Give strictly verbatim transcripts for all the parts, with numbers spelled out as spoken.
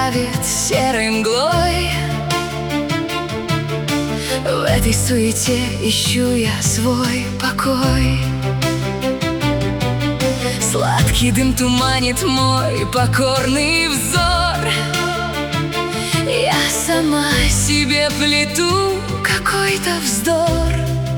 давит серой мглой. В этой суете ищу я свой покой. Сладкий дым туманит мой покорный взор. Я сама себе плету какой-то вздор.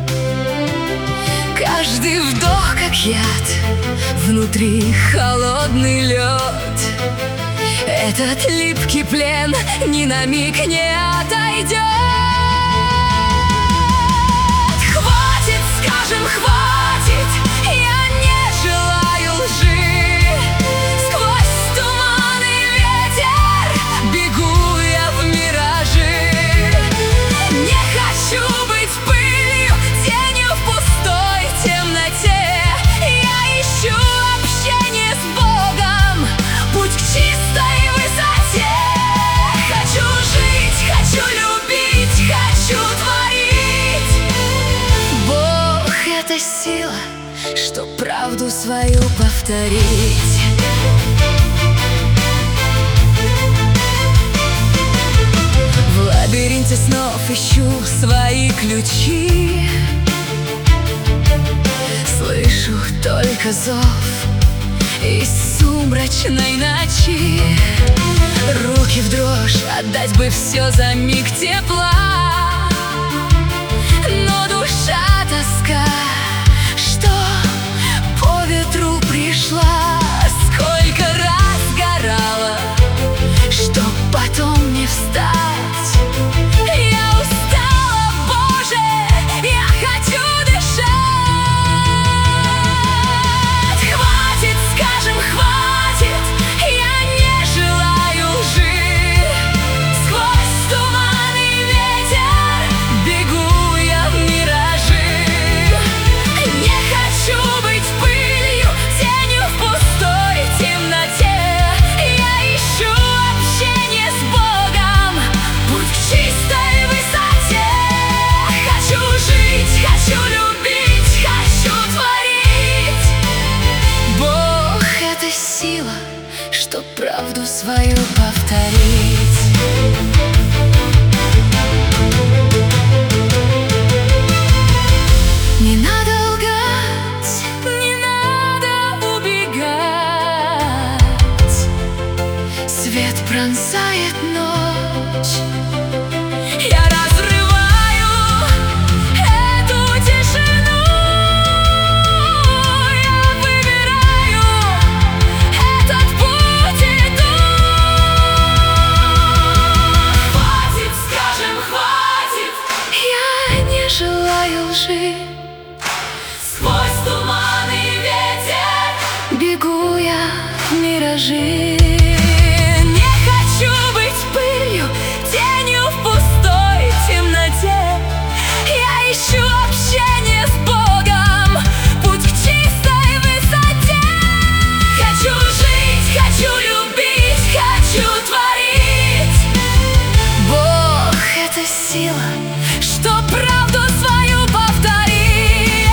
Каждый вдох как яд, внутри холодный лед. Этот липкий плен ни на миг не отойдет. Хватит, скажем, хватит, я не желаю лжи. Сквозь туман и ветер бегу я в миражи. Не хочу быть пылью, тенью в пустой темноте. Я ищу общение с Богом, путь к чистой высоте. Хочу жить, хочу любить, хочу творить. Бог — это сила, что правду свою повторить. В лабиринте снов ищу свои ключи. Слышу только зов из сумрачной ночи. Руки в дрожь, отдать бы все за миг тепла. Но душа тоска, что по ветру пришла. Сколько раз горала, чтоб потом не встать. Я устала, Боже, я хочу дышать. Хватит, скажем, хватит, я не желаю лжи. Сквозь туман и ветер бегу я в миражи. Не хочу быть пылью, тенью в пустой темноте. Я ищу общение с Богом, путь к чистой высоте. Хочу жить, хочу любить, хочу творить. Бог — это сила, что правду свою повторить. Не надо лгать, не надо убегать. Свет пронзает ночь. Я разрываю эту тишину. Я выбираю этот путь, иду. Хватит, скажем, хватит, я не желаю лжи. Сквозь туман и ветер бегу я в миражи. Не хочу быть пылью, тенью в пустой темноте. Я ищу общение с Богом, путь к чистой высоте. Хочу жить, хочу любить, хочу творить. Бог — это сила, что правду свою повторить.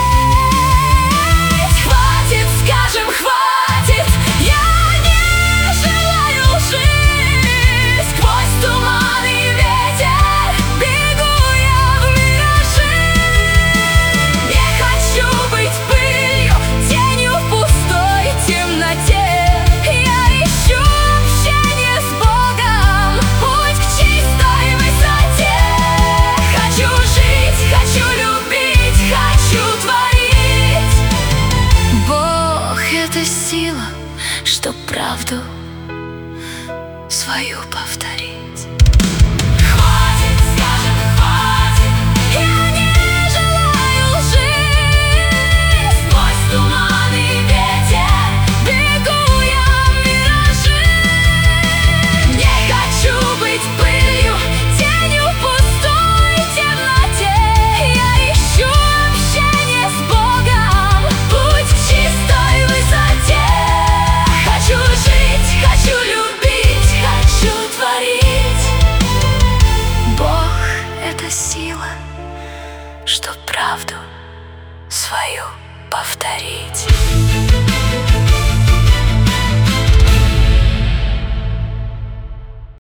Хватит, скажем, хватит, я не желаю лжи. Сквозь туман и ветер бегу я в миражи. Не хочу быть пылью, тенью в пустой темноте. Я ищу общение с Богом, путь к чистой высоте. Хочу жить, хочу любить, хочу творить. Бог — это сила, что правду свою повторить. Хватит, скажем, хватит, я не желаю лжи. Сквозь туман и ветер бегу я в миражи. Не хочу быть пылью, тенью в пустой темноте. Я ищу общение с Богом, путь к чистой высоте. Хочу жить, хочу любить, хочу творить. Бог — это сила, что правду свою повторить.